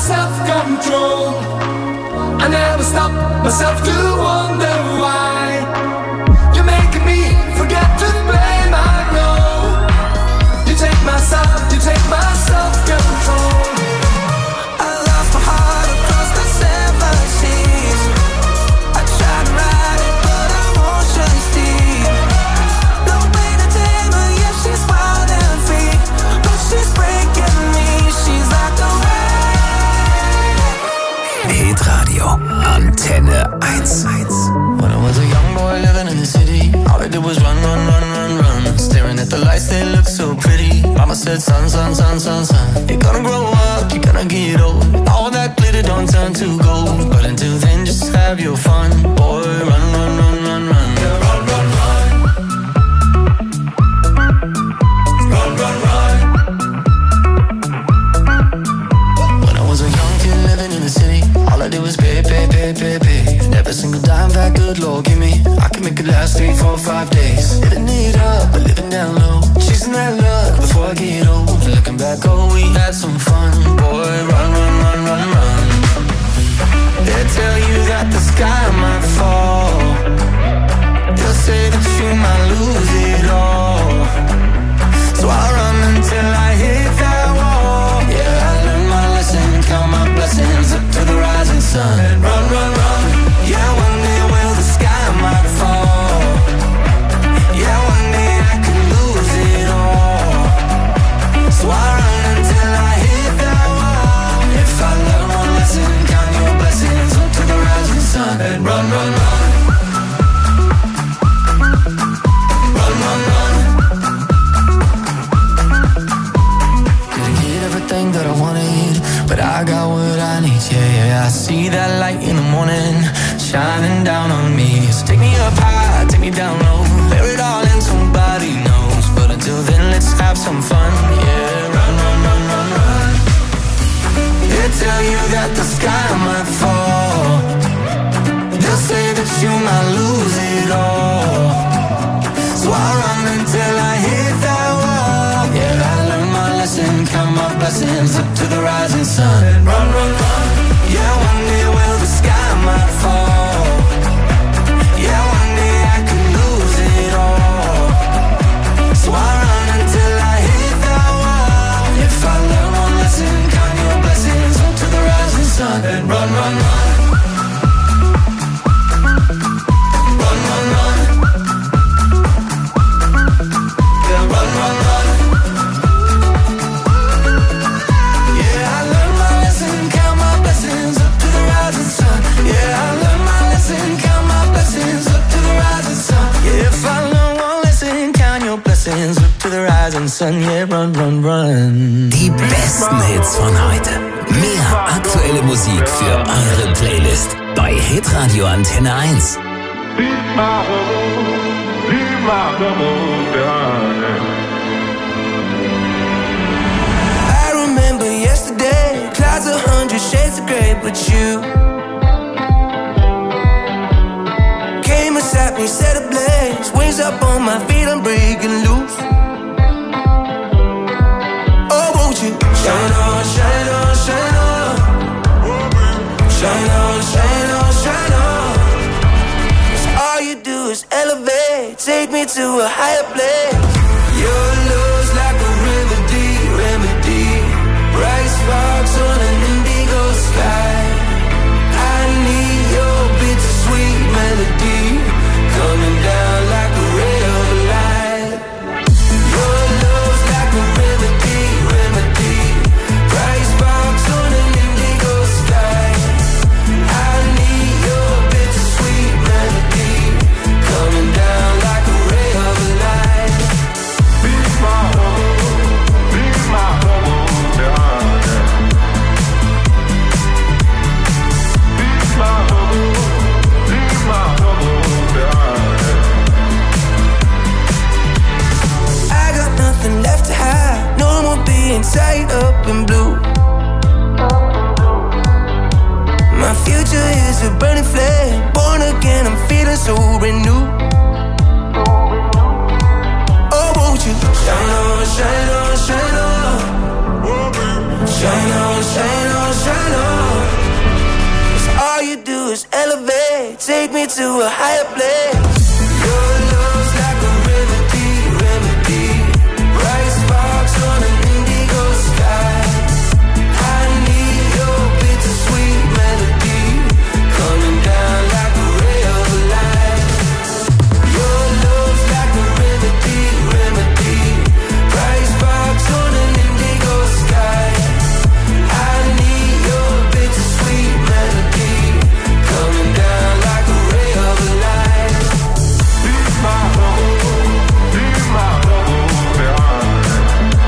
self-control. I never stop myself to wonder why you're making me forget to blame. I know you take my side, you take my self-control. I lost my heart across the seven seas. I tried to ride it, but emotions deep. No way to tame her, yeah, she's wild and free, but she's breaking me. She's like the Hitradio Antenne 1. When I was a young boy living in the city, all I did was run, run, run, run, run. Staring at the lights, they look so pretty. Mama said, son, son, son, son, son, you're gonna grow up, you're gonna get old. All that glitter don't turn to gold, but until then, just have your fun. Boy, run, run, run, run, run. Yeah, run, run, run. Run, run, run. When I was a young kid living in the city, all I did was pay, pay, pay, pay, pay. Every single dime that good Lord give me, I can make it last 3, 4, 5 days. Living it up, but living down low, chasing that luck before I get old. Looking back, oh, we had some fun. Boy, run, run, run, run, run. They tell you that the sky might fall. They'll say that you might lose it all. So I run until I hit that wall. Yeah, I learned my lesson, count my blessings up to the rising sun. And run, run, run. Yeah, one day will the sky might fall. Yeah, one day I could lose it all. So I run until I hit that wall. If I learn one lesson, count your blessings up to the rising sun. And run, run, run. Run, run, run. Didn't get everything that I wanted, but I got what I need, yeah, yeah. I see that light in the morning shining down on me. So take me up high, take me down low, bear it all and somebody knows. But until then, let's have some fun, yeah. Run, run, run, run, run. They tell you that the sky might fall. They'll say that you might lose it all. So I run until I hit that wall. Yeah, I learned my lesson, count my blessings up to the rising sun. And run, run, run. Yeah, one day will the sky might fall. Yeah, one day I could lose it all. So I run until I hit that wall. If I learn one lesson, count your blessings up to the rising sun. And run, run, run. Run, run, run. Yeah, run, run, run. Yeah, I learned my lesson, count my blessings up to the rising sun. Yeah, I learned my lesson, count my blessings up to the rising sun. Yeah, if I learn one lesson, count your blessings up to the rising sun. Yeah, run, run, run. Die besten Hits von heute. Mehr aktuelle Musik für eure Playlist bei Hitradio Antenne 1. I remember yesterday, clouds 100 shades of grey, but you came and sat me, set ablaze, wings up on my feet, I'm breaking loose. Oh, won't you shine on, shine on, shine on, shine on, shine on, shine on. 'Cause all you do is elevate, take me to a higher place. Your love's like a remedy, remedy. Bright sparks on an indigo sky. I need your bittersweet melody coming down like a ray of light. Your love's like a remedy, remedy. Bright sparks on an indigo sky. I need your bittersweet melody coming down like a ray of light. Be my tied up in blue. My future is a burning flame, born again, I'm feeling so renewed. Oh, won't you shine on, shine on, shine on, Shine on, shine on, shine on. 'Cause all you do is elevate, take me to a higher place. Your love's like a remedy, remedy. Bright sparks on an indigo sky. I need your bittersweet melody coming down like a ray of light. Your love's like a remedy, remedy. Bright sparks on an indigo sky. I need your bittersweet melody coming down like a ray of light. Be my home, be my home behind.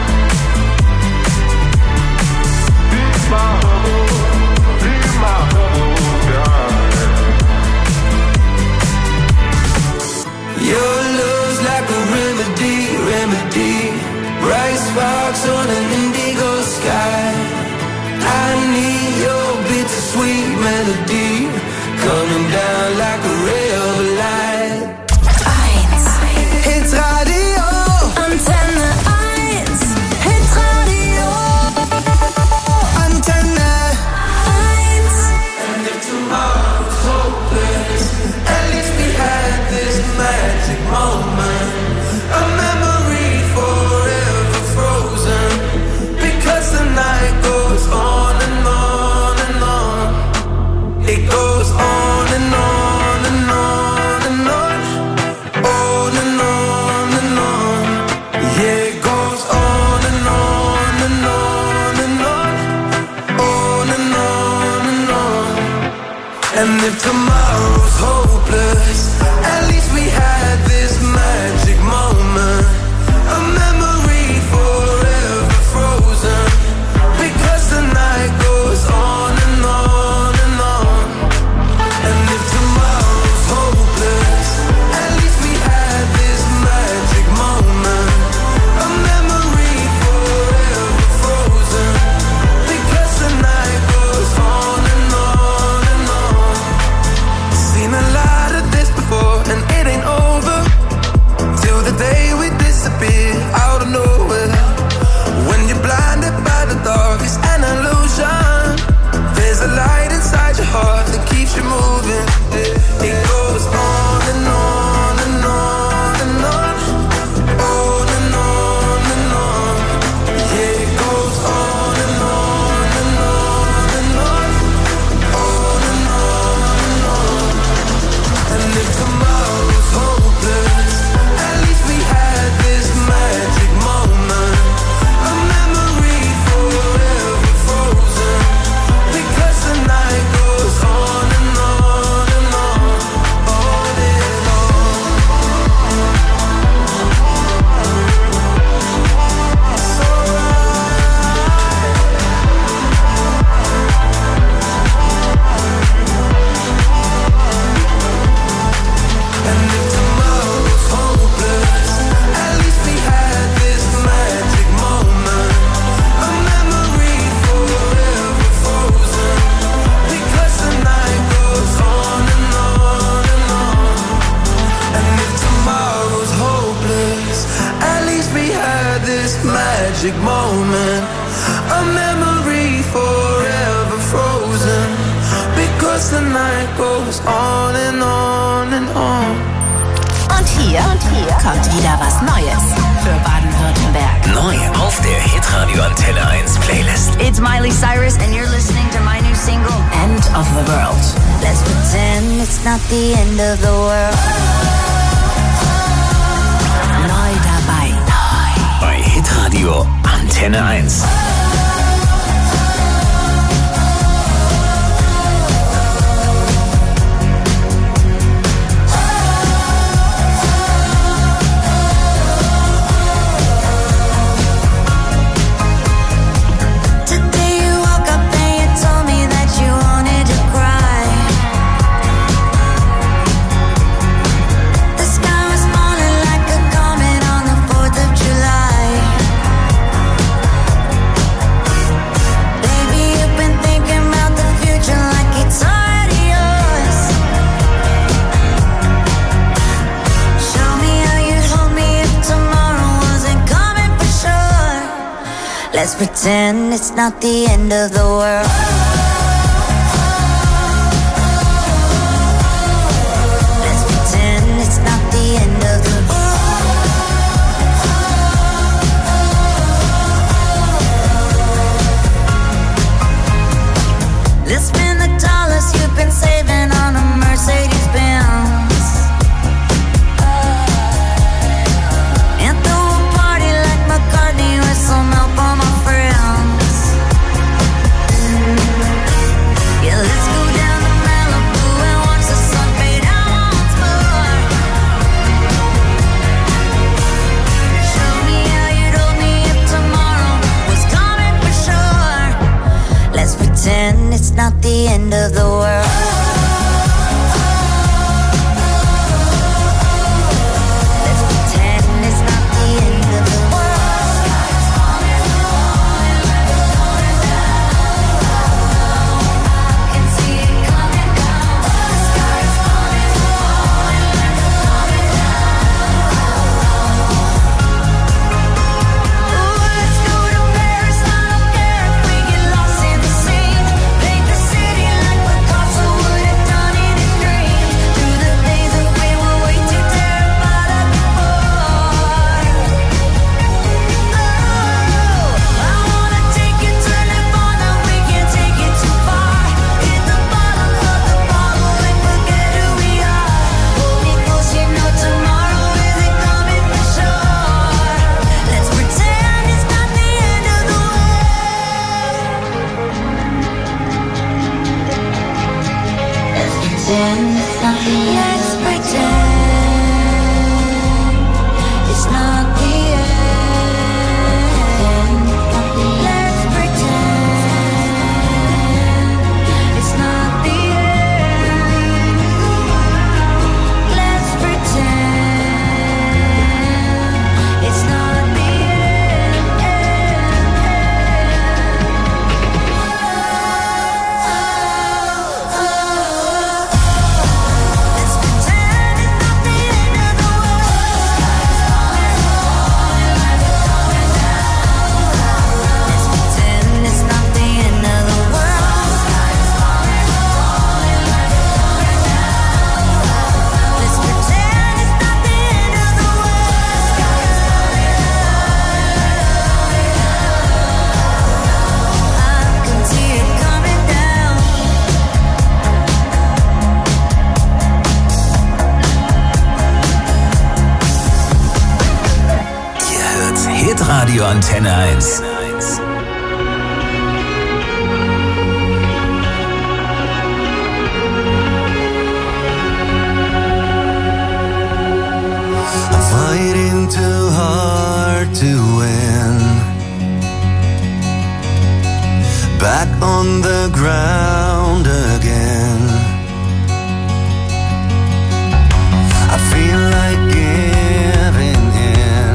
Be my home, be my home behind. Your love's like a remedy, remedy. Bright sparks on an indigo sky. I need your bittersweet melody coming down like a ray of light. Hitradio Antenne 1. Hitradio Antenne. 1. And if tomorrow's hopeless, at least we had this magic moment. A memory forever frozen. Because the night goes on and on and on. It goes on and on and on and on. On and on and on. Yeah, it goes on and on and on and on. On and on and on. And if tomorrow's hopeless, at least we had this magic moment. A memory forever frozen. Because the night goes on and on and on. And if tomorrow's hopeless, at least we had this magic moment. A memory forever frozen. Because the night goes on and on and on. Seen a lot of this before, and it ain't over till the day we disappear out of nowhere. When you're blinded by the dark, it's an illusion. There's a light inside your heart that keeps you moving. It goes on and on and on and on. On and on and on. Yeah, it goes on and on and on and on. On and on and on. And if tomorrow's hopeless, at least we had this magic moment. A memory forever frozen. Because the night goes on and on and on. On and on. It's alright. And if tomorrow's hopeless, at least we had this magic moment. A memory forever frozen. Because the night goes on and on and on. And if tomorrow's hopeless, at least we had this magic moment. A memory forever frozen. Because the night goes on and on and on. Und hier kommt wieder was Neues für Baden-Württemberg. Neu auf der Hitradio Antenne 1 Playlist. It's Miley Cyrus and you're listening to my new single, End of the World. Let's pretend it's not the end of the world. Neu dabei. Bei Hitradio Antenne 1. Today you woke up and you told me that you wanted to cry. The sky was falling like a comet on the 4th of July. pretend it's not the end of the world. Let's pretend it's not the end of the world. Let's spend the dollars you've been saving on a Mercedes-Benz. Some help on my friends. Yeah, let's go down to Malibu and watch the sun fade out once more. Show me how you'd hold me if tomorrow was coming for sure. Let's pretend it's not the end of the world. Radio Antenne 1. I'm fighting too hard to win. Back on the ground again. I feel like giving in,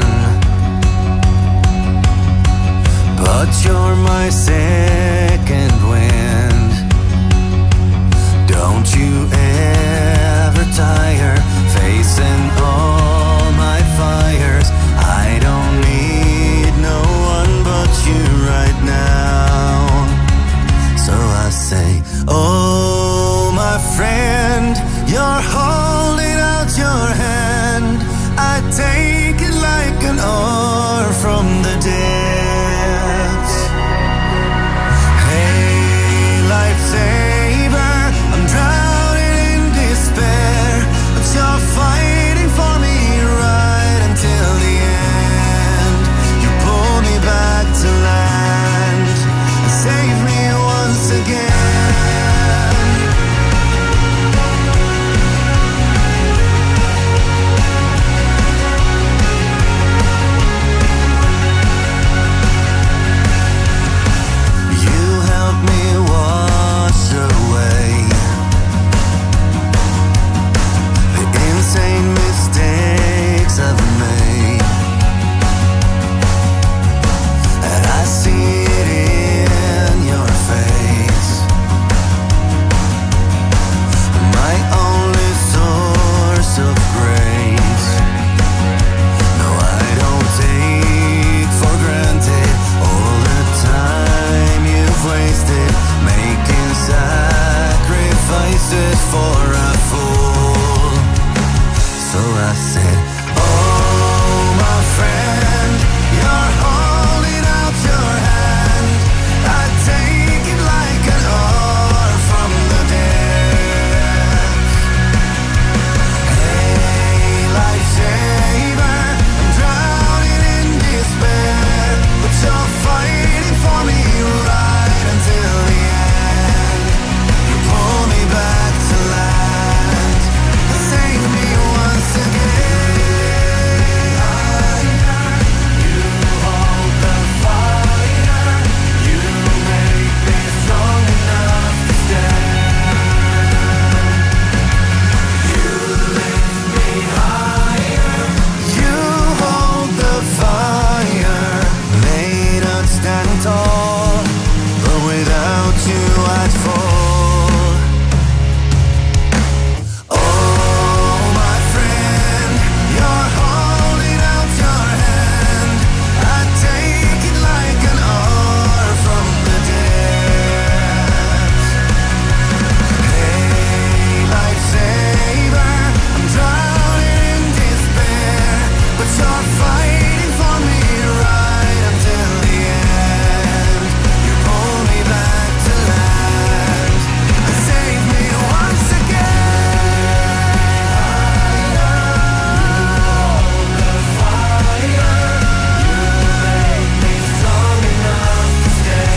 but you're my second wind. Don't you ever tire facing all my fires. I don't need no one but you right now. So I say, oh my friend, you're holding out your hand. I take it like an oar from the depths. Hey, lifesaver, I'm drowning in despair, but you're fighting for me right until the end. You pull me back to land and save me once again. said, oh my friend, you're holding out your hand. I take it like an oar from the depths. Hey, lifesaver, I'm drowning in despair, but you're fighting for me right until the end. You pull me back to land, save me once again. You hold the fire, you make me strong enough to stand. You lift me higher, you hold the fire, made us stand tall, but without you I'd fall. Oh my friend, you're holding out your hand. I take it like an oar from the depths. Hey, lifesaver, I'm drowning in despair, but you're fighting for me right until the end. You pull me back to land, save me once again. Hold the fire, you make me strong enough to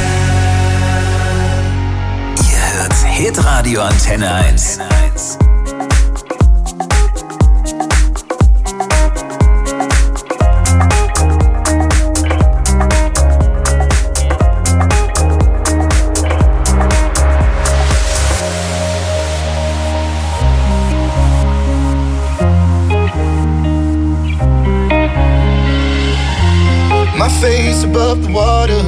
stand. Ihr hört Hitradio Antenne 1. My face above the water,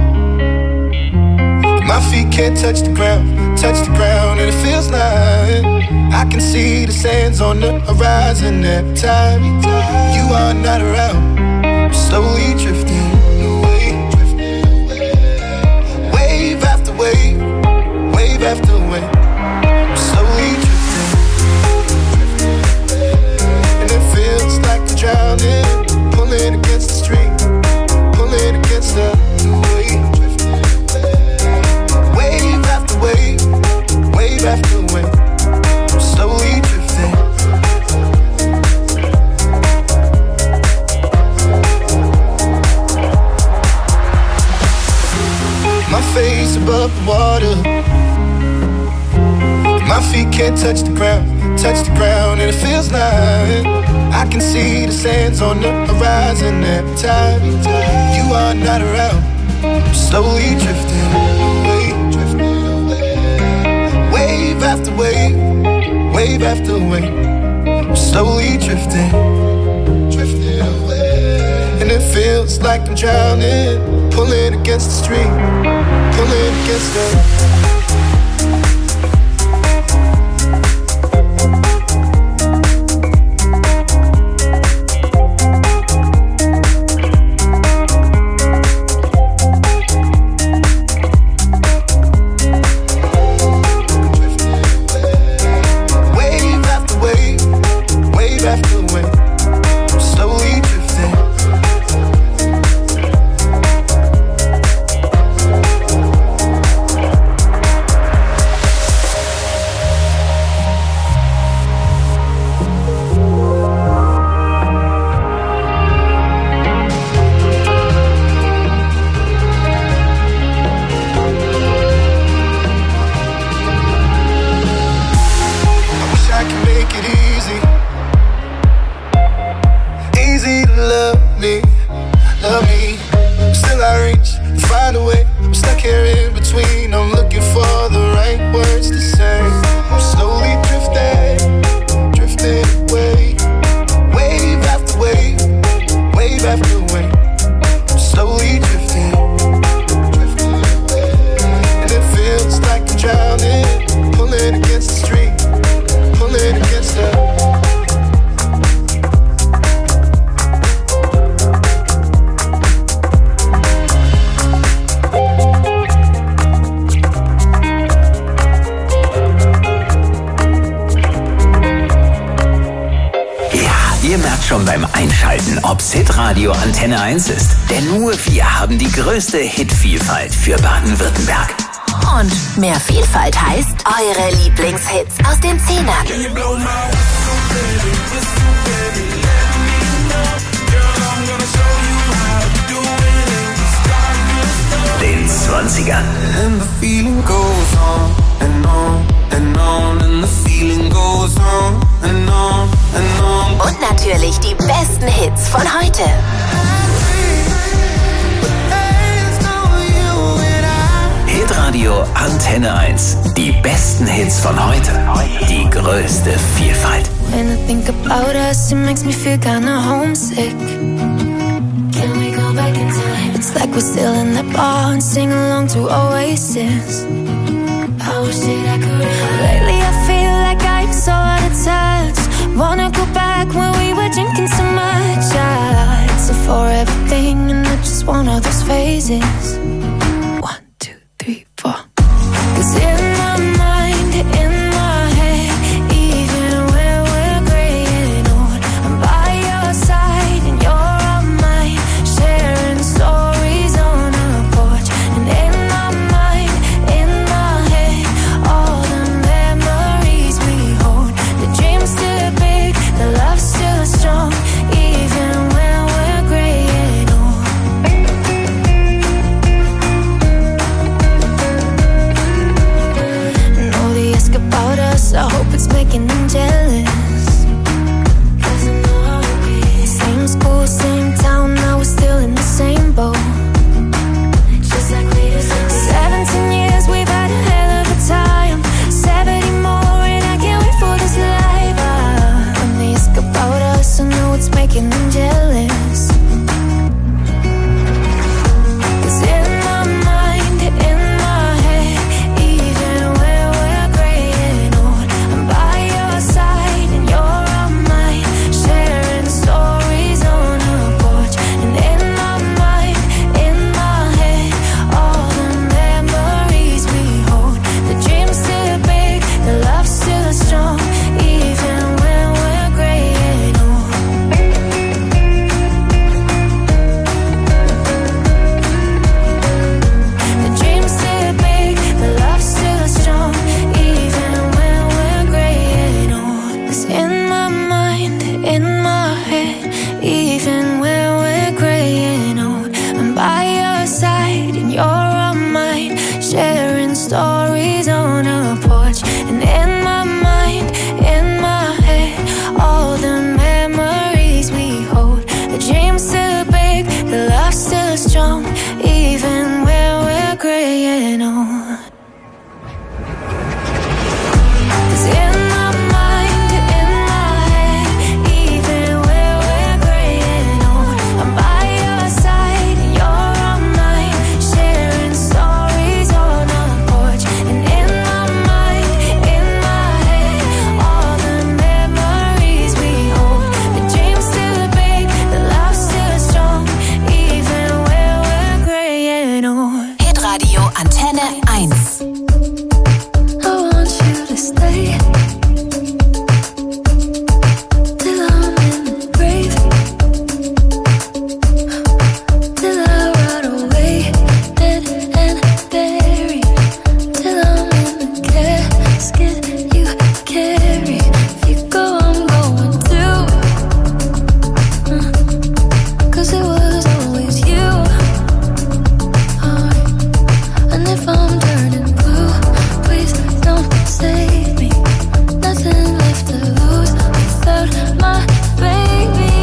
my feet can't touch the ground, and it feels like I can see the sands on the horizon every time you are not around. I'm slowly drifting away, wave after wave, wave after wave. I'm slowly drifting, and it feels like I'm drowning, pulling against the stream, pulling against the wave. Wave after wave, wave after wave, I'm slowly drifting. My face above the water, my feet can't touch the ground, and it feels like I can see the sands on the horizon every time you are not around. I'm slowly drifting away, wave after wave, wave after wave. I'm slowly drifting away, and it feels like I'm drowning, pulling against the stream, pulling against the. schon beim Einschalten, ob's Hitradio Antenne 1 ist. Denn nur wir haben die größte Hitvielfalt für Baden-Württemberg. Und mehr Vielfalt heißt eure Lieblingshits aus den 10ern. Den 20ern. And the feeling goes on and on and on and the feeling goes on and on and on. Und natürlich die besten Hits von heute. Hitradio Antenne 1. Die besten Hits von heute. Die größte Vielfalt. When I think about us, it makes me feel kinda homesick. Can we go back in time? It's like we're still in that bar and sing along to Oasis. I wish that I could. Lately I feel like I'm so out of touch. Wanna go back when we were drinking so much. It's a forever thing and not just one of those phases. 1, 2, 3, 4. 'Cause in my mind, in my head, even when we're graying old, I'm by your side and you're on mine, sharing stories on a porch. And in my mind, in my head, all the memories we hold. The dream's still big, the love's still strong, even when we're graying old. And all they ask about us, I hope it's making them jealous. 'Cause I know how it is. Same school, same town, now we're still in the same boat. Just like we used to be. 17 years, we've had a hell of a time. 70 more, and I can't wait for this life. When they ask about us, I know it's making them jealous. 'Cause in my mind, in my head, even when we're graying old, I'm by your side and you're on mine, sharing stories on a porch. And in my mind, in my head, all the memories we hold. The dream's still big, the love's still strong, even when we're graying old. The dream's still big, the love's still strong, even when we're graying old. 'Cause in my mind, in my head, even when we're graying old, I'm by your side and you're on mine, sharing stories on a porch. And in my mind, in my head, all the memories we hold. The dream's still big, the love's still strong, even when we're graying old. 'Cause in my mind, in my head, even when we're graying old, I'm by your side and you're on mine, sharing stories on a porch. And in my mind, in my head, all the memories we hold. The dream's still big, the love's still strong, even when we're graying old. Hitradio Antenne 1. I want you to stay till I'm in the grave, till I rot away, dead and buried, till I'm in the casket you carry. If you go, I'm going too. 'Cause it was always you. And if I'm turning blue, please don't save me. Nothing left to lose without my baby.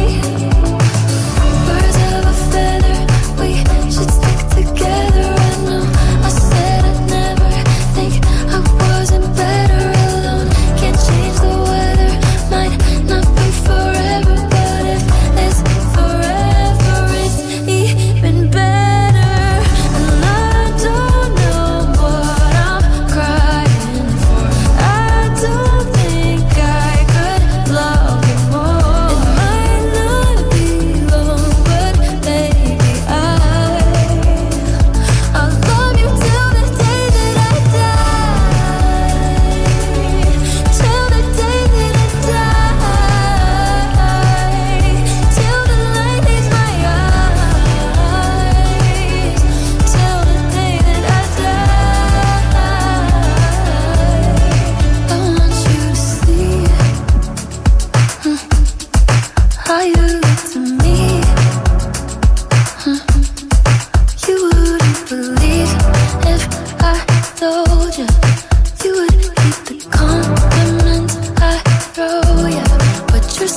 Birds of a feather, we should stick together. I know I said I'd never think I wasn't better alone. Can't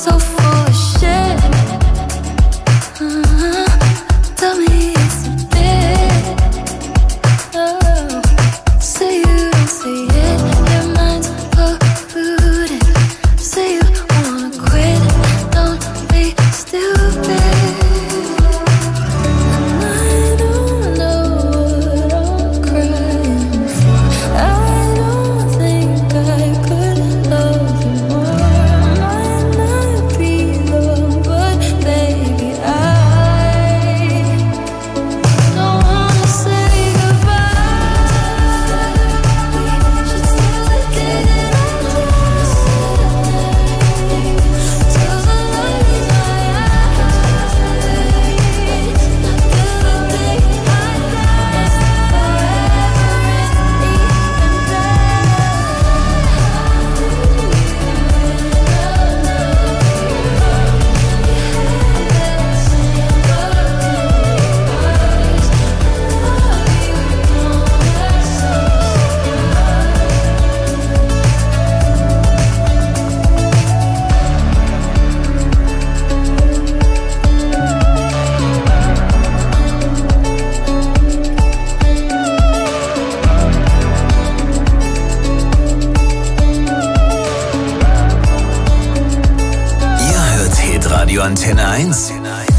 so full of shit. Tell me it's a bit. Oh, say you don't see it. Your mind's polluted. Say you wanna quit. Don't be stupid. And I don't know what I'm crying for. I don't think I could love you more. Might not be the one, but baby, I don't wanna say goodbye. We should still get it on till the light in my eyes. Till the day I die, forever Ihr hört Hitradio Antenne 1.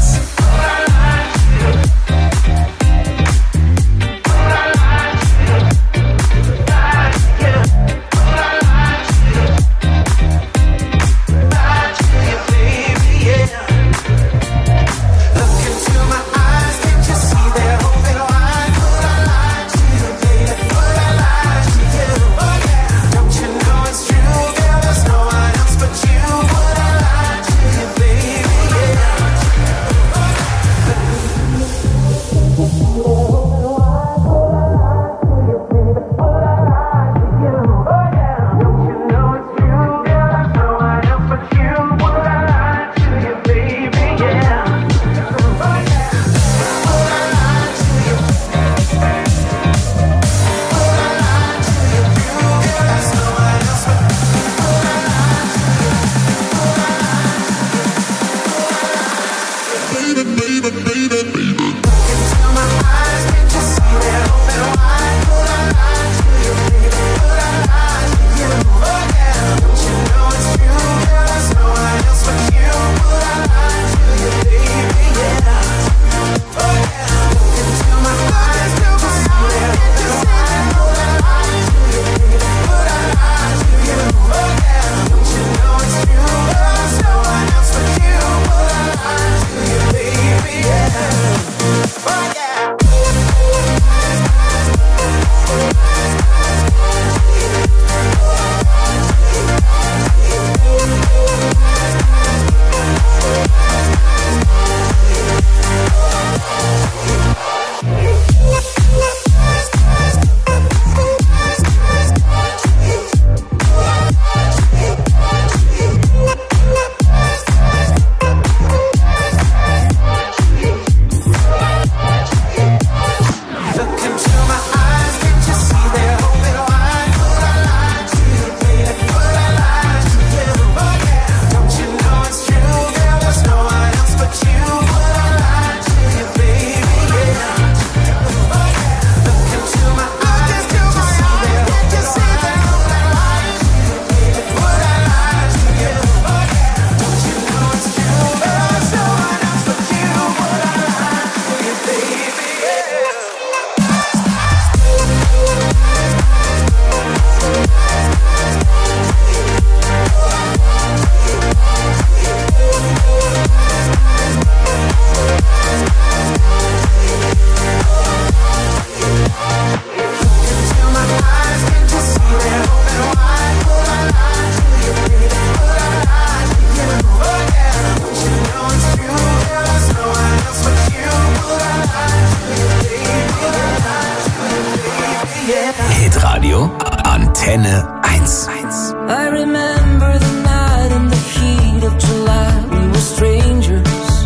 Hitradio Antenne 1. I remember the night in the heat of July. We were strangers.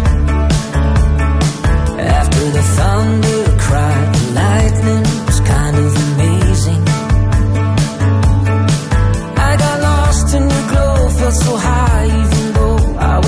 After the thunder cried, the lightning was kind of amazing. I got lost in your glow, felt so high even though I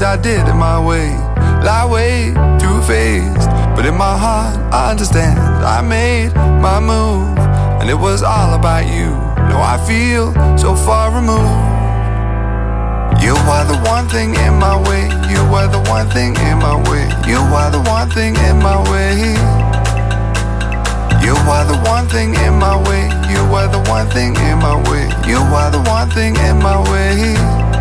least I did it my way. Lie way too faced, but in my heart I understand. I made my move, and it was all about you. Now I feel so far removed. You are the one thing in my way. You are the one thing in my way. You are the one thing in my way. You are the one thing in my way. You are the one thing in my way. You are the one thing in my way.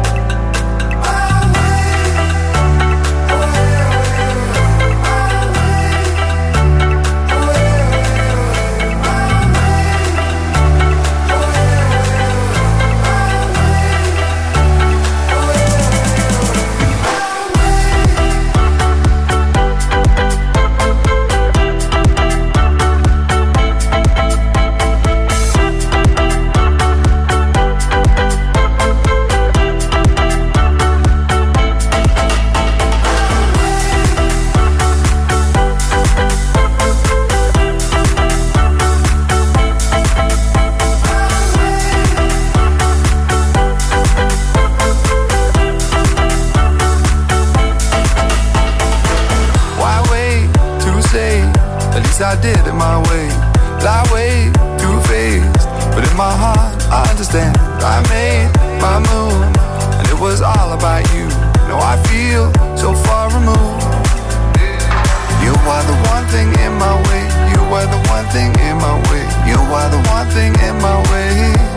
I did it my way. Lie way too faced, but in my heart I understand. I made my move, and it was all about you. Now I feel so far removed. You are the one thing in my way. You are the one thing in my way. You are the one thing in my way.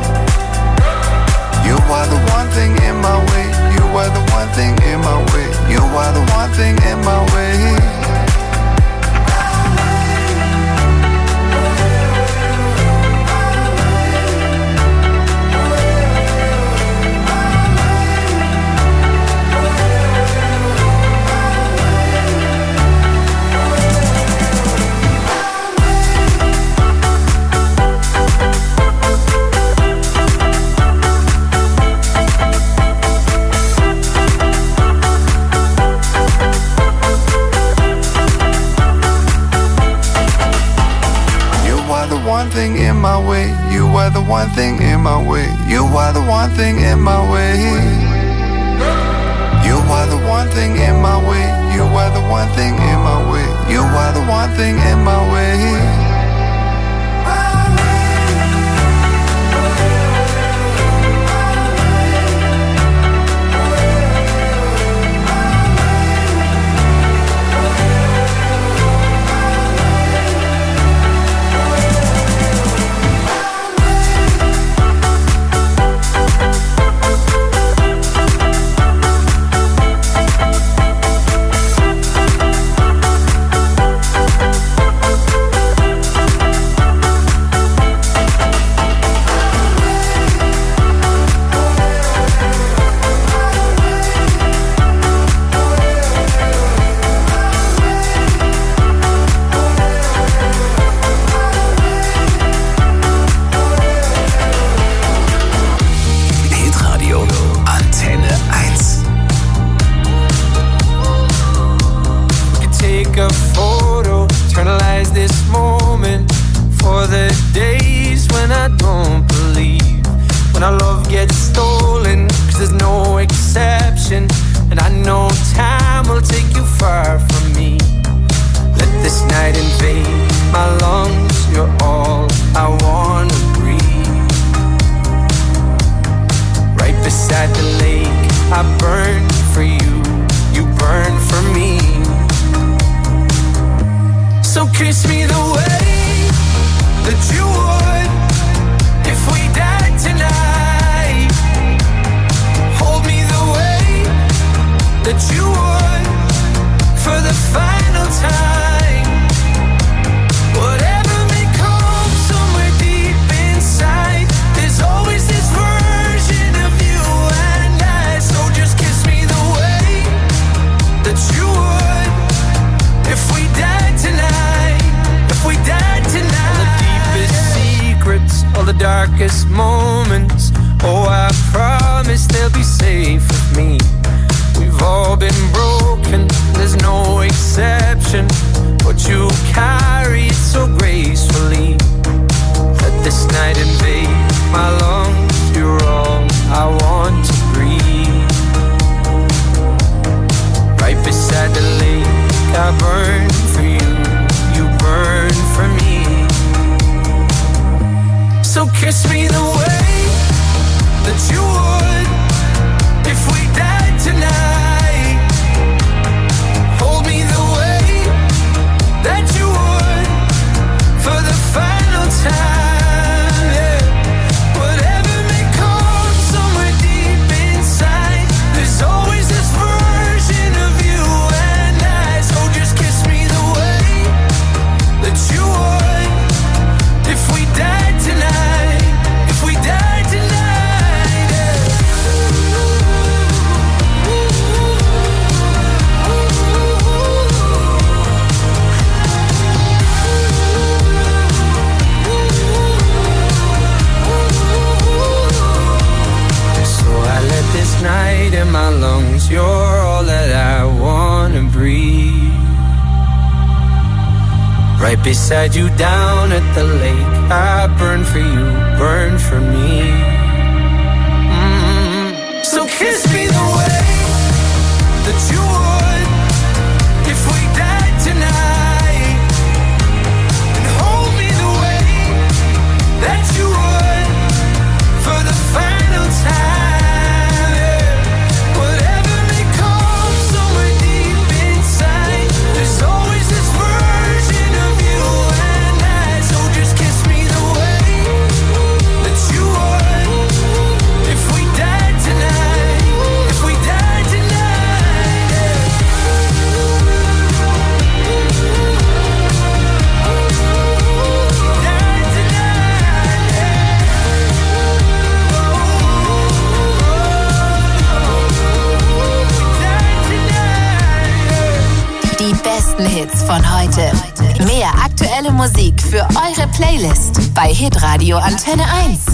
You are the one thing in my way. You are the one thing in my way. You are the one thing in my way. One thing in my way. You are the one thing in my way. You are the one thing in my way. You are the one thing in my way. You are the one thing in my way. You are the one thing in my way. darkest moments. Oh, I promise they'll be safe with me. We've all been broken, there's no exception, but you carry it so gracefully. Let this night invade my lungs, you're all I want to breathe. Right beside you down at the lake. I burn for you, burn for me. So kiss me the way that you would if we died tonight, and hold me the way that you would for the final time. Whatever may come somewhere deep inside, there's always this version of you and I. So just kiss me the way that you would if we died tonight, if we died tonight. Died tonight. Die besten Hits von heute. Mehr aktuelle Musik für eure Playlist bei Hitradio Antenne 1.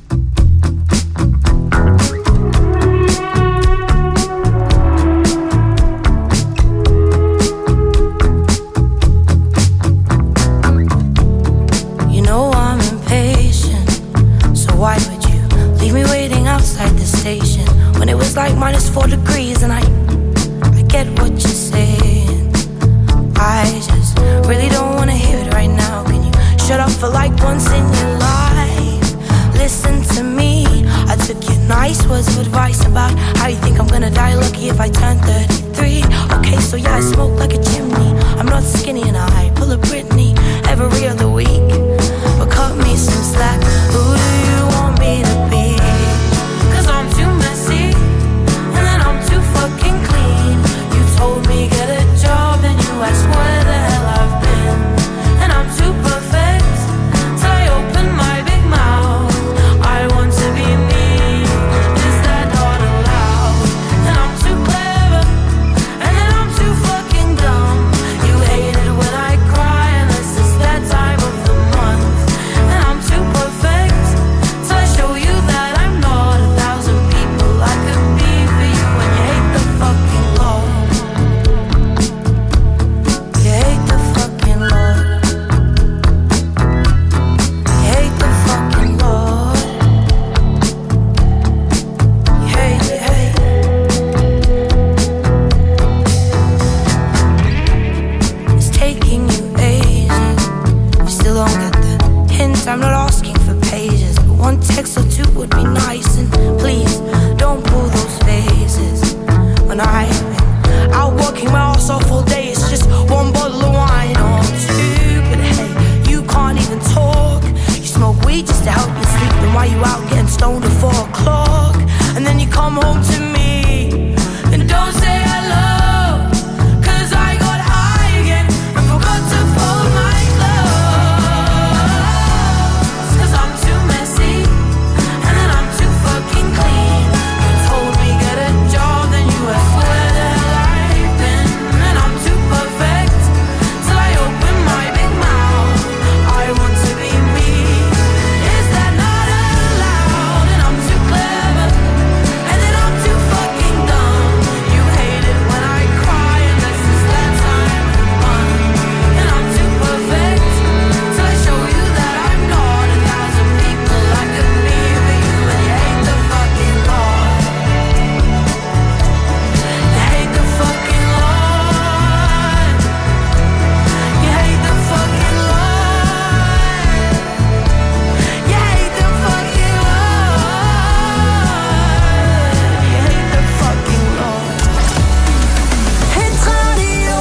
You know I'm impatient, so why would you leave me waiting outside the station when it was like -4 degrees? And I get what you're saying. I just really don't wanna hear it right now. Can you shut up for like once in your life? Listen to me. I took your nice words of advice about how you think I'm gonna die lucky if I turn 33. Okay, so yeah, I smoke like a chimney. I'm not skinny and I pull a Britney every other week. But cut me some slack. Who do you want me to be? 'Cause I'm too messy and then I'm too fucking clean. You told me get a job and you asked where the hell I've been. And I'm too perfect till I open my big mouth. I want to be me. Is that not allowed? And I'm too clever and then I'm too fucking dumb. You hate it when I cry unless it's that time of the month. And I'm too perfect till I show you that I'm not 1,000 people I could be for you. And you hate the fucking law. You hate the fucking law. You hate the fucking law. You hate, you hate. It's taking you ages. You still don't get the hint. I'm not asking for pages, but one text or two would be nice. And please don't pull those faces when I've been out working my ass off all day. It's just one bottle of wine or two. But hey, you can't even talk. You smoke weed just to help you sleep. Then why you out getting stoned at 4 o'clock? And then you come home to me and don't say hello. 'Cause I got high again and forgot to fold my clothes. 'Cause I'm too messy and then I'm too fucking clean. You told me get a job, then you asked where the hell I've been. And I'm too perfect till I open my big mouth. I want to be me. Is that not allowed? And I'm too clever and then I'm too fucking dumb. You hate it when I cry unless it's that time of the month. And I'm too perfect till I show you that I'm not 1,000 people I could be for you. And you hate the fucking law. You hate the fucking law. You hate the fucking law. You hate the fucking law. You hate the fucking law. Hitradio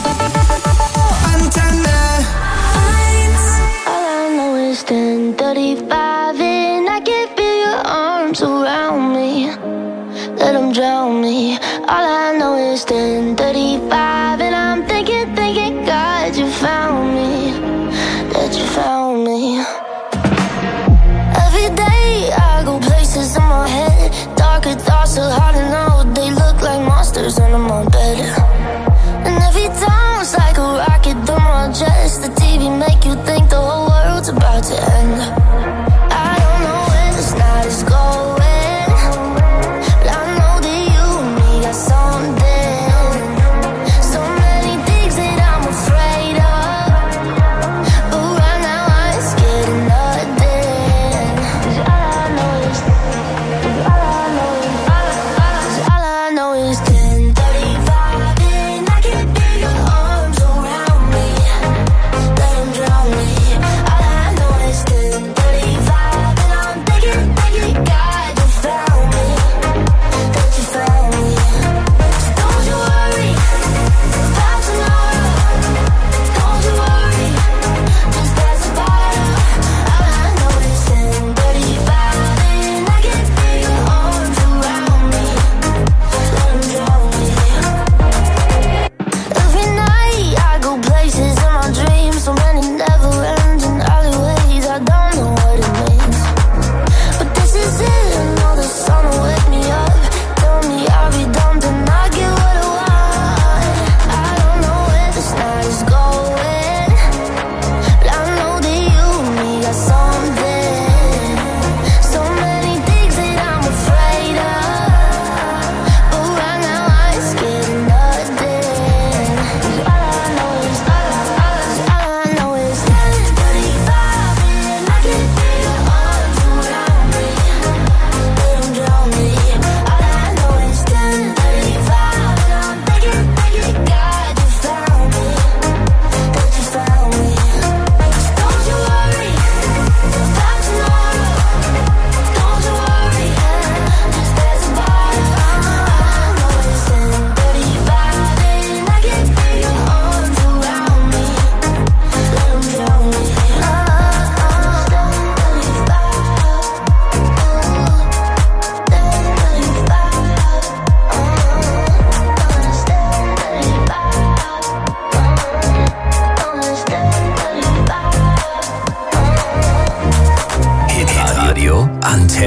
Antenne 1. All I know is 10:35 and I can feel your arms around me. Let them drown me. All I know is 10:35 and I'm thinking, God, you found me. That you found me. Every day I go places in my head. Darker thoughts are hard to know. They look like monsters under my bed. And every time it's like a rocket through my chest. The TV make you think the whole world's about to end. I don't know where this night is going, but I know that you and me got something. So many things that I'm afraid of.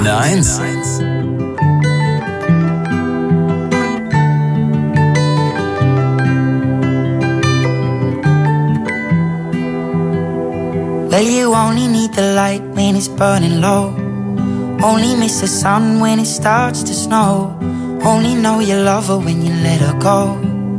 Antenne 1. Well, you only need the light when it's burning low. Only miss the sun when it starts to snow. Only know you love her when you let her go.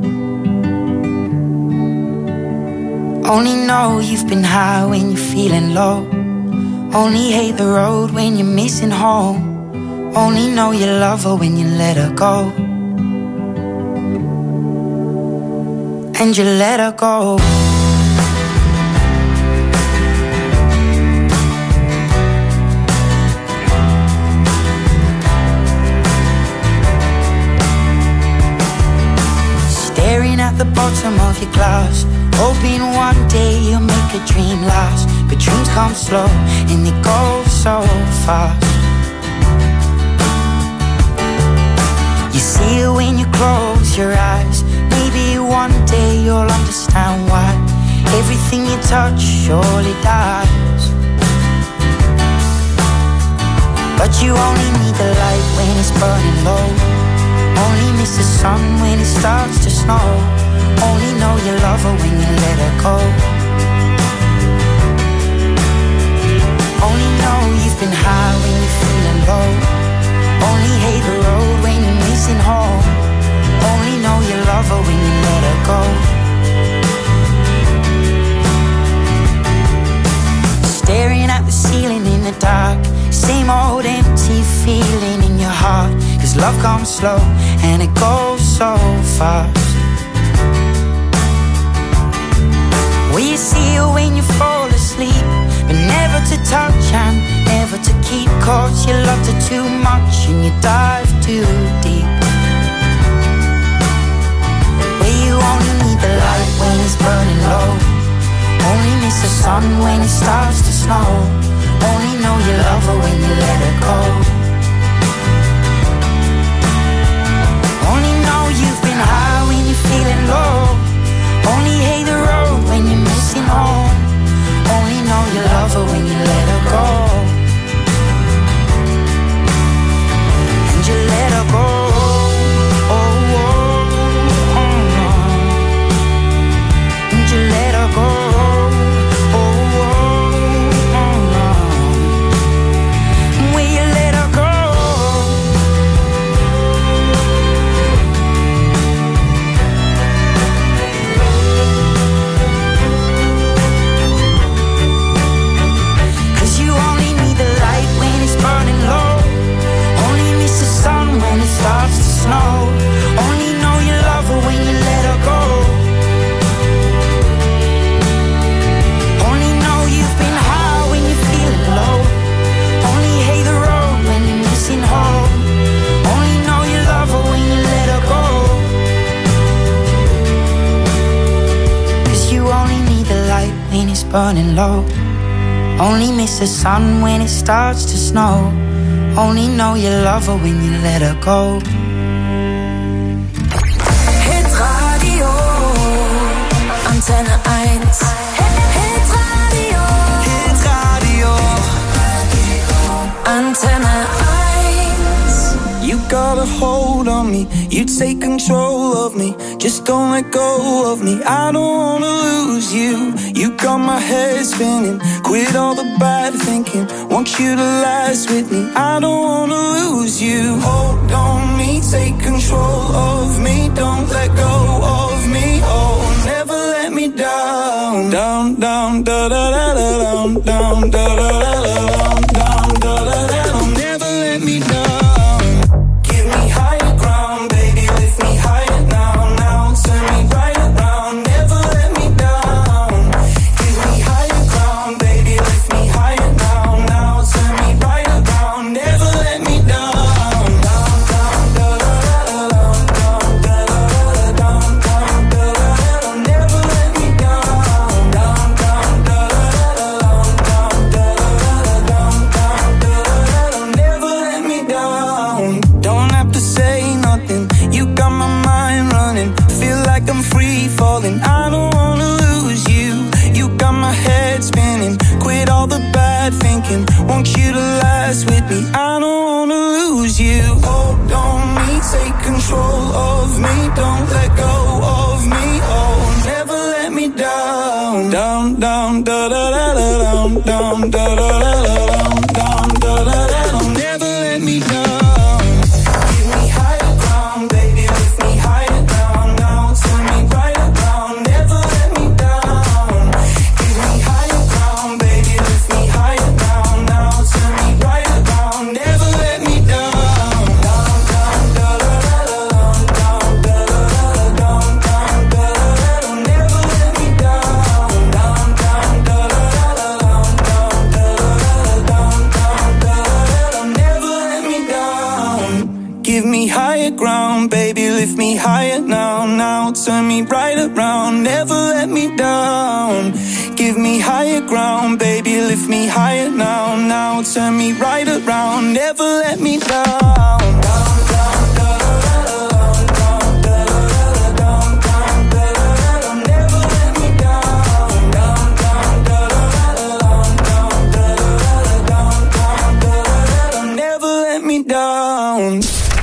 Only know you've been high when you're feeling low. Only hate the road when you're missing home. Only know you love her when you let her go. And you let her go. Staring at the bottom of your glass, hoping one day you'll make a dream last. But dreams come slow and they go so fast. You see it when you close your eyes. Maybe one day you'll understand why everything you touch surely dies. But you only need the light when it's burning low. Only miss the sun when it starts to snow. Only know you love her when you let her go. Only know you've been high when you're feeling low. Only hate the road when you're missing home. Only know you love her when you let her go. Staring at the ceiling in the dark, same old empty feeling in your heart. Cause love comes slow and it goes so fast. Will you see her when you fall asleep? But never to touch and never to keep. Cause you loved her too much and you dive too deep. Where you only need the light when it's burning low. Only miss the sun when it starts to snow. Only know you love her when you let her go. Only know you've been high when you're feeling low. Only hate the road when you're missing home. Only know you love her when you let her go. And you let her go. Oh, oh, oh, oh. And you let her go. Oh, oh, oh, oh. Will you let her go? Starts to snow. Only know you love her when you let her go. Only know you've been high when you're feeling low. Only hate the road when you're missing home. Only know you love her when you let her go. Cause you only need the light when it's burning low. Only miss the sun when it starts to snow. Only know you love her when you let her go. Hit Radio, Antenne 1. Hit Radio, Hit Radio, Antenne 1. you got a hold on me, you take control of me. Just don't let go of me, I don't wanna lose you. You got my head spinning, quit all the bad thinking. Want you to last with me, I don't wanna lose you. Hold on me, take control of me. Don't let go of me, oh, never let me down. Down, down, da da da da, down, down, da da da da, down, down, da da da. Don't never let me down. take control of me, don't let go of me, oh, never let me down. Down, down, da da da da, down, down, da da da da, down, down, da da da da, never let me down. Give me higher ground, baby, lift me higher down, now turn me right around, never let me down. Give me higher ground, baby, lift me higher down, now turn me right around, never let me down. Down, down, da da da da, down, da da da da, down, down, da da da da, never let me down. Down, down, da da da da, down, da da da da, never let me down. Give me higher ground, baby, lift me higher now, now turn me right around, never let me down. Give me higher ground, baby, lift me higher now, now turn me right around, never let me down. Down, down, da da da da, down, da da da da, down, da da da da, never let me down. Down, down, da da da da, down, da da da da, never let me down.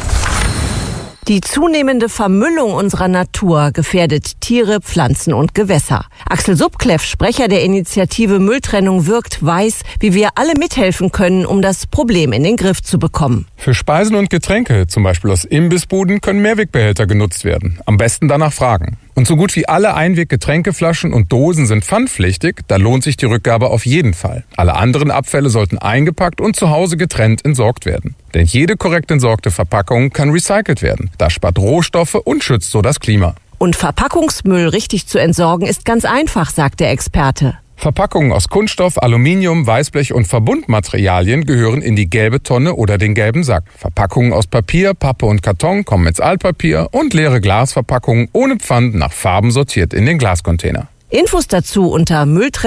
Die zunehmende Vermüllung unserer Natur gefährdet Tiere, Pflanzen und Gewässer. Axel Subkleff, Sprecher der Initiative Mülltrennung wirkt, weiß, wie wir alle mithelfen können, um das Problem in den Griff zu bekommen. Für Speisen und Getränke, zum Beispiel aus Imbissbuden, können Mehrwegbehälter genutzt werden. Am besten danach fragen. Und so gut wie alle Einweg-Getränkeflaschen und Dosen sind pfandpflichtig, da lohnt sich die Rückgabe auf jeden Fall. Alle anderen Abfälle sollten eingepackt und zu Hause getrennt entsorgt werden. Denn jede korrekt entsorgte Verpackung kann recycelt werden. Das spart Rohstoffe und schützt so das Klima. Und Verpackungsmüll richtig zu entsorgen ist ganz einfach, sagt der Experte. Verpackungen aus Kunststoff, Aluminium, Weißblech und Verbundmaterialien gehören in die gelbe Tonne oder den gelben Sack. Verpackungen aus Papier, Pappe und Karton kommen ins Altpapier und leere Glasverpackungen ohne Pfand nach Farben sortiert in den Glascontainer. Infos dazu unter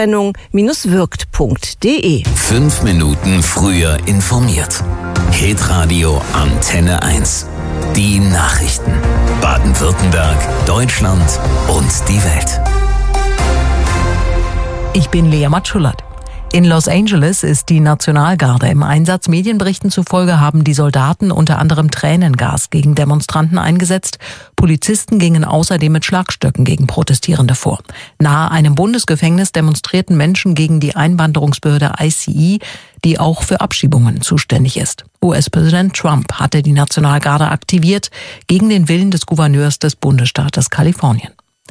mülltrennung-wirkt.de. 5 Minuten früher informiert. Hitradio Antenne 1. Die Nachrichten. Baden-Württemberg, Deutschland und die Welt. Ich bin Lea Matschulat. In Los Angeles ist die Nationalgarde im Einsatz. Medienberichten zufolge haben die Soldaten unter anderem Tränengas gegen Demonstranten eingesetzt. Polizisten gingen außerdem mit Schlagstöcken gegen Protestierende vor. Nahe einem Bundesgefängnis demonstrierten Menschen gegen die Einwanderungsbehörde ICE, die auch für Abschiebungen zuständig ist. US-Präsident Trump hatte die Nationalgarde aktiviert, gegen den Willen des Gouverneurs des Bundesstaates Kalifornien.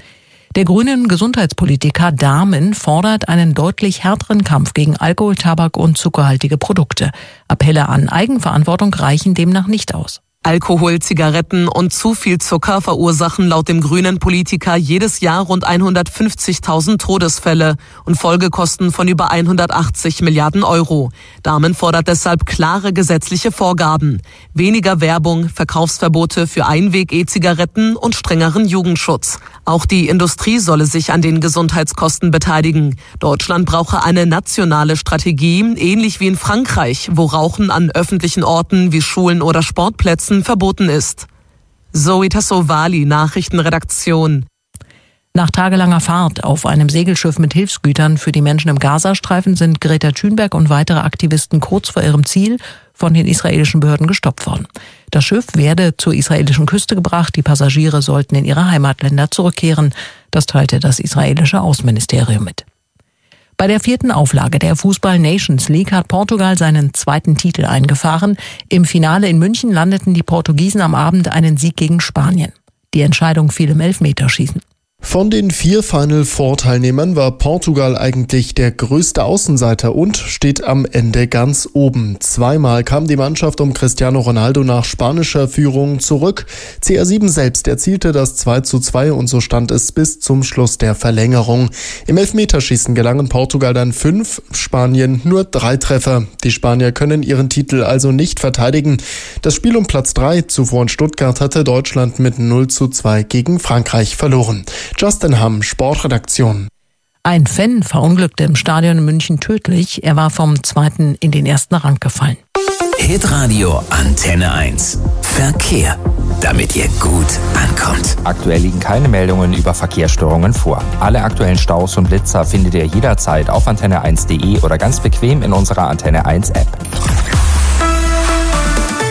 Der grünen Gesundheitspolitiker Dahmen fordert einen deutlich härteren Kampf gegen Alkohol, Tabak und zuckerhaltige Produkte. Appelle an Eigenverantwortung reichen demnach nicht aus. Alkohol, Zigaretten und zu viel Zucker verursachen laut dem grünen Politiker jedes Jahr rund 150.000 Todesfälle und Folgekosten von über 180 Milliarden Euro. Dahmen fordert deshalb klare gesetzliche Vorgaben, weniger Werbung, Verkaufsverbote für Einweg-E-Zigaretten und strengeren Jugendschutz. Auch die Industrie solle sich an den Gesundheitskosten beteiligen. Deutschland brauche eine nationale Strategie, ähnlich wie in Frankreich, wo Rauchen an öffentlichen Orten wie Schulen oder Sportplätzen verboten ist. Zoe Tassovali, Nachrichtenredaktion. Nach tagelanger Fahrt auf einem Segelschiff mit Hilfsgütern für die Menschen im Gazastreifen sind Greta Thunberg und weitere Aktivisten kurz vor ihrem Ziel von den israelischen Behörden gestoppt worden. Das Schiff werde zur israelischen Küste gebracht, die Passagiere sollten in ihre Heimatländer zurückkehren. Das teilte das israelische Außenministerium mit. Bei der 4. Auflage der Fußball Nations League hat Portugal seinen 2. Titel eingefahren. Im Finale in München landeten die Portugiesen am Abend einen Sieg gegen Spanien. Die Entscheidung fiel im Elfmeterschießen. Von den 4 Final Four Teilnehmern war Portugal eigentlich der größte Außenseiter und steht am Ende ganz oben. Zweimal kam die Mannschaft um Cristiano Ronaldo nach spanischer Führung zurück. CR7 selbst erzielte das 2:2 und so stand es bis zum Schluss der Verlängerung. Im Elfmeterschießen gelangen Portugal dann 5, Spanien nur 3 Treffer. Die Spanier können ihren Titel also nicht verteidigen. Das Spiel um Platz 3 zuvor in Stuttgart hatte Deutschland mit 0:2 gegen Frankreich verloren. Justin Hamm, Sportredaktion. Ein Fan verunglückte im Stadion in München tödlich. Er war vom 2. in den 1. Rang gefallen. Hitradio Antenne 1. Verkehr. Damit ihr gut ankommt. Aktuell liegen keine Meldungen über Verkehrsstörungen vor. Alle aktuellen Staus und Blitzer findet ihr jederzeit auf antenne1.de oder ganz bequem in unserer Antenne 1 App. Der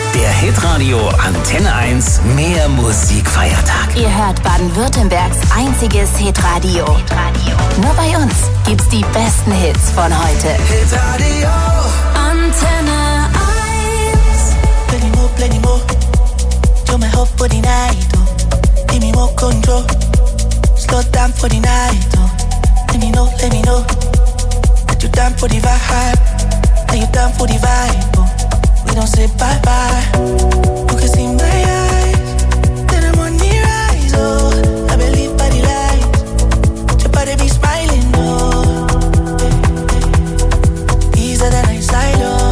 Hitradio Antenne 1 Mehr Musikfeiertag. Ihr hört Baden-Württembergs einziges Hitradio. Nur bei uns gibt's die besten Hits von heute. Hitradio Antenne 1. Plenty more. You're my hope for the night. Oh. Give me more control. Slow down for the night. Oh. Let me know. That you're down for the vibe. That you're down for the vibe. Oh. We don't say bye-bye. You can see my eyes. Then I'm on the rise. Oh. I believe by the light. Your body be smiling. Oh. Easier than I side. Oh.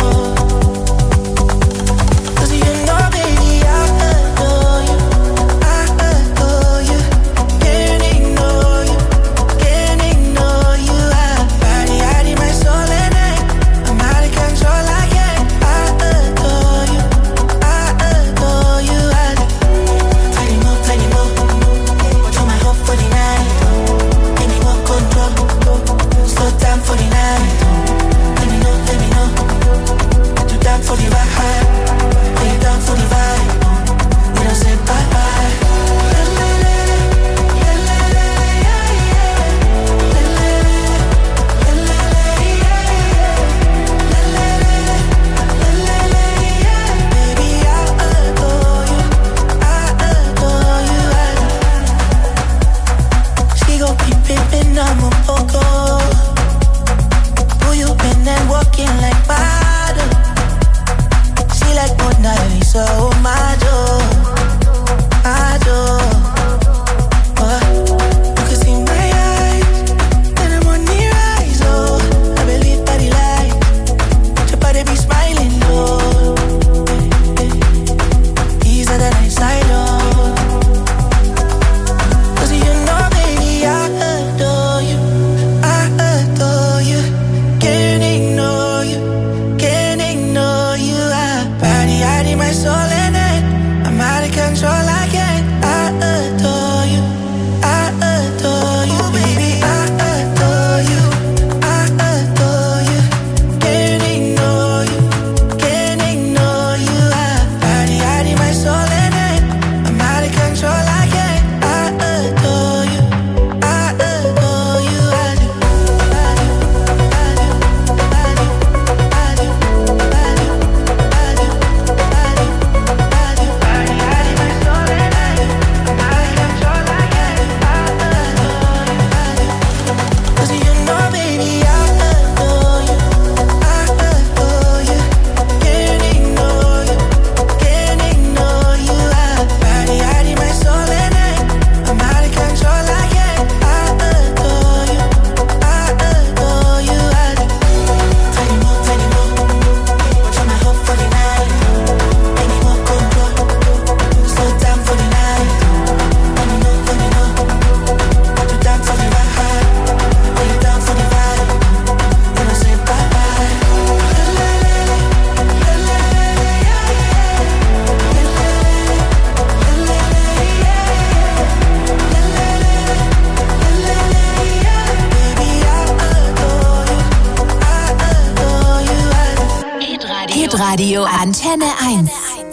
Radio Antenne 1.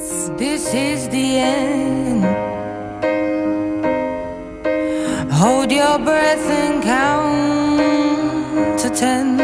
This is the end. Hold your breath and count to 10.